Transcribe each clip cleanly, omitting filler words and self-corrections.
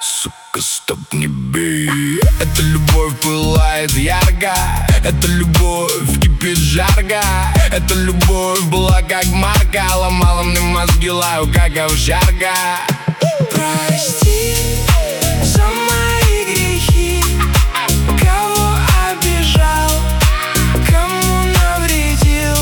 Сука, стоп, не бей. Эта любовь пылает ярко, эта любовь кипит жарко. Эта любовь была как марка, ломала мне мозги, лаю как овчарка. Прости за мои грехи, кого обижал, кому навредил.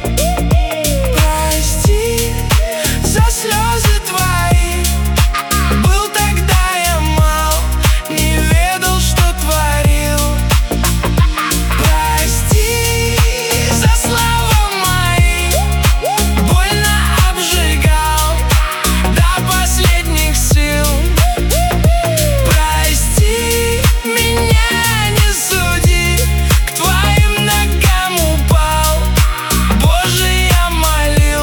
Прости за слезы твои, был тогда я мал, не ведал, что творил. Прости за слова мои, больно обжигал до последних сил. Прости меня, не суди, к твоим ногам упал, Боже, я молил.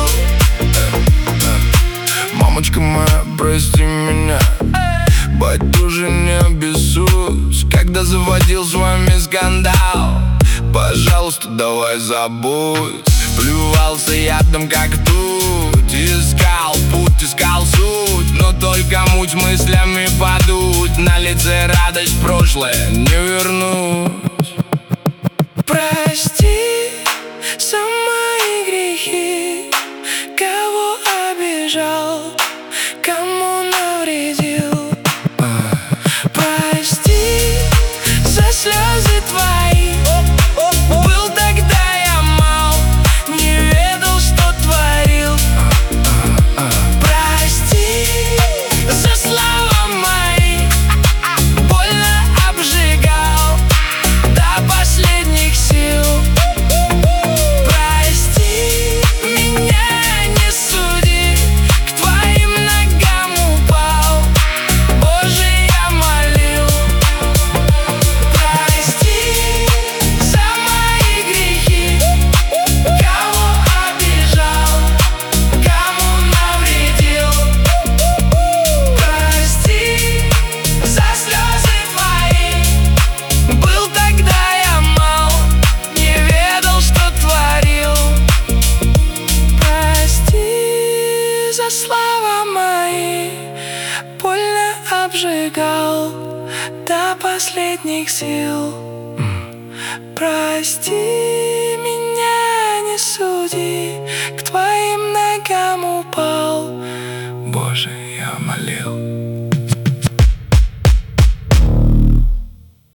Мамочка моя, прости меня, батюшка, не обессудь, когда заводил с вами скандал. Пожалуйста, давай забудь. Плювался ядом, как тут. Искал путь, искал суть, но только муть мыслями подуть. На лице радость, прошлое не вернуть. Прости за мои грехи, кого обижал, кому навредил. Прости за слезы твои, был тогда я мал, не ведал, что творил. Прости за слова мои, больно обжигал до последних сил. Прости меня, не суди, к твоим ногам упал, Боже, я молил. Прости за мои грехи, кого обижал, кому навредил. Прости за слезы твои, был тогда я мал, не ведал, что творил. Прости за слова мои, больно обжигал до последних сил. Прости меня, не суди, к твоим ногам упал, Боже,